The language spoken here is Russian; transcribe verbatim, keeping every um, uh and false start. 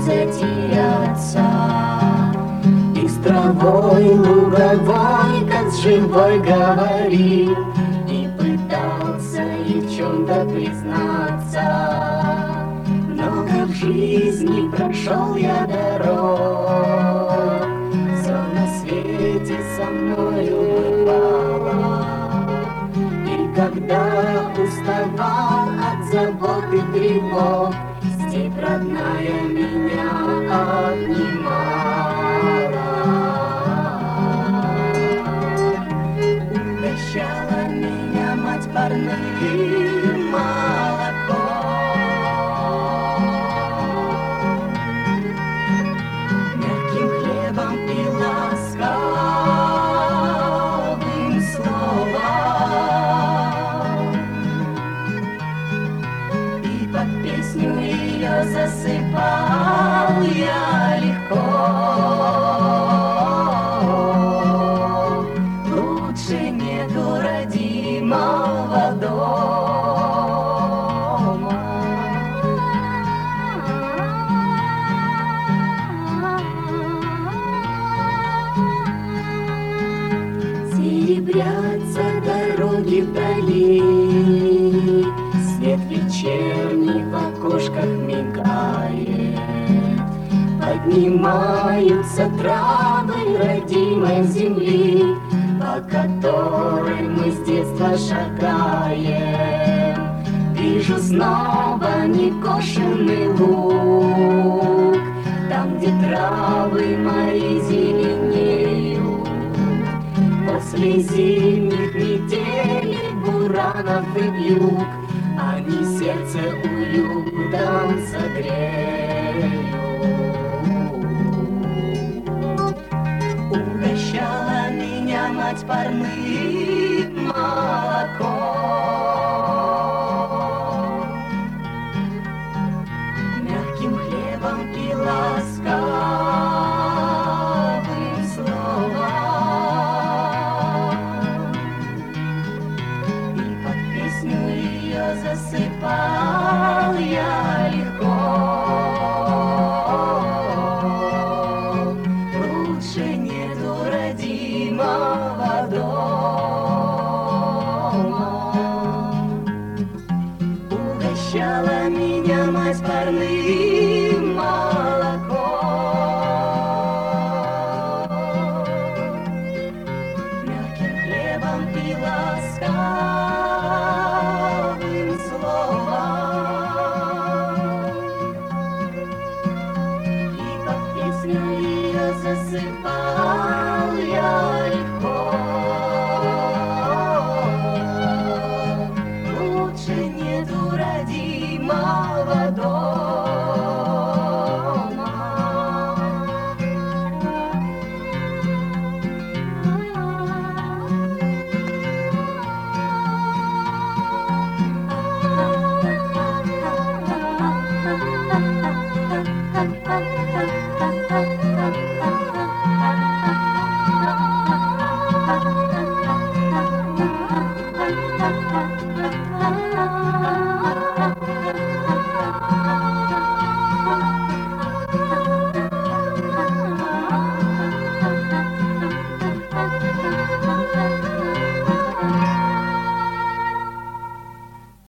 затеряться. И с травой луговой, как с живой говорил, и пытался ей в чем-то признаться. Много в жизни прошел я дорог, все на свете со мною бывало. И когда уставал от забот и тревог, степь родная меня обнимала. Угощала меня мать парным молоком, мягким хлебом и ласковым словом, и под песню ее засыпал я легко. Лучше нету родимого дома. Серебрятся дороги вдали, свет вечерний в окошках мигает. Поднимаются травы родимой земли, по которой мы с детства шагаем. Вижу снова некошенный луг, там, где травы мои зеленеют. После зимних метелей, буранов и вьюг, они сердце уютом согреют. Угощала меня мать парным молоком, мягким хлебом и ласковым словом, и под песню ее засыпал я легко. Лучше нету родимого дома. Угощала меня мать парным молоком, мягким хлебом и ласковым словом, и под песню ее засыпал я легко. Лучше нету родимого дома. Thank you.